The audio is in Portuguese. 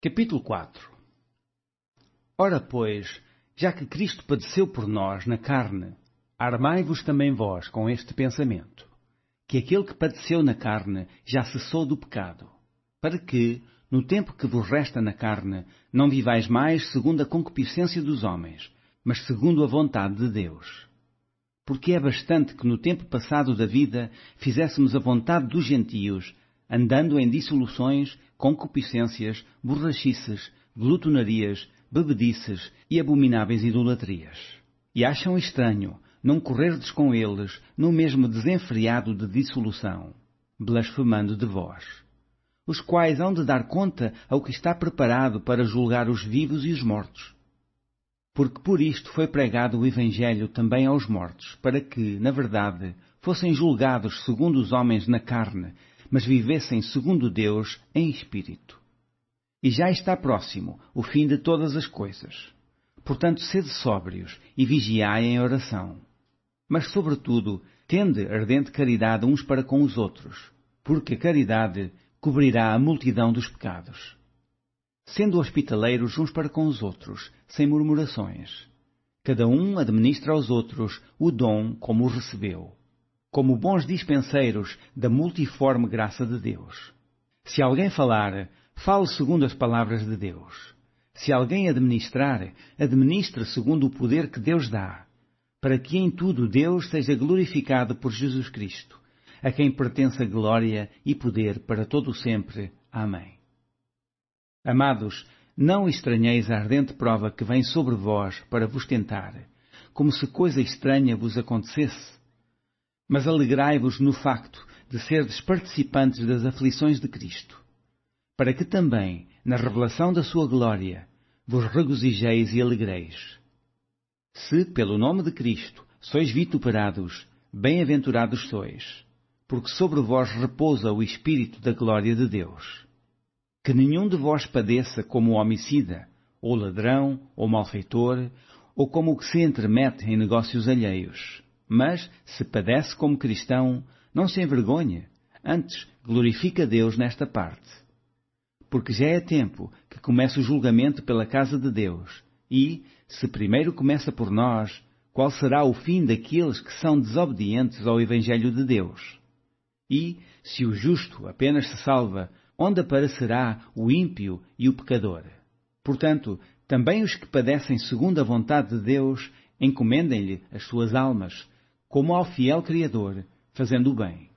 Capítulo 4. Ora, pois, já que Cristo padeceu por nós na carne, armai-vos também vós com este pensamento, que aquele que padeceu na carne já cessou do pecado, para que, no tempo que vos resta na carne, não vivais mais segundo a concupiscência dos homens, mas segundo a vontade de Deus. Porque é bastante que no tempo passado da vida fizéssemos a vontade dos gentios, andando em dissoluções, concupiscências, borrachices, glutonarias, bebedices e abomináveis idolatrias. E acham estranho não correrdes com eles no mesmo desenfreado de dissolução, blasfemando de vós, os quais hão de dar conta ao que está preparado para julgar os vivos e os mortos. Porque por isto foi pregado o Evangelho também aos mortos, para que, na verdade, fossem julgados segundo os homens na carne, mas vivessem segundo Deus em espírito. E já está próximo o fim de todas as coisas. Portanto, sede sóbrios e vigiai em oração. Mas, sobretudo, tende ardente caridade uns para com os outros, porque a caridade cobrirá a multidão dos pecados. Sendo hospitaleiros uns para com os outros, sem murmurações. Cada um administra aos outros o dom como o recebeu, como bons dispenseiros da multiforme graça de Deus. Se alguém falar, fale segundo as palavras de Deus. Se alguém administrar, administre segundo o poder que Deus dá, para que em tudo Deus seja glorificado por Jesus Cristo, a quem pertence a glória e poder para todo o sempre. Amém. Amados, não estranheis a ardente prova que vem sobre vós para vos tentar, como se coisa estranha vos acontecesse. Mas alegrai-vos no facto de serdes participantes das aflições de Cristo, para que também, na revelação da sua glória, vos regozijeis e alegreis. Se, pelo nome de Cristo, sois vituperados, bem-aventurados sois, porque sobre vós repousa o Espírito da glória de Deus. Que nenhum de vós padeça como homicida, ou ladrão, ou malfeitor, ou como o que se entremete em negócios alheios. Mas, se padece como cristão, não se envergonhe, antes glorifica Deus nesta parte. Porque já é tempo que comece o julgamento pela casa de Deus, e, se primeiro começa por nós, qual será o fim daqueles que são desobedientes ao Evangelho de Deus? E, se o justo apenas se salva, onde aparecerá o ímpio e o pecador? Portanto, também os que padecem segundo a vontade de Deus, encomendem-lhe as suas almas, como ao fiel Criador, fazendo o bem.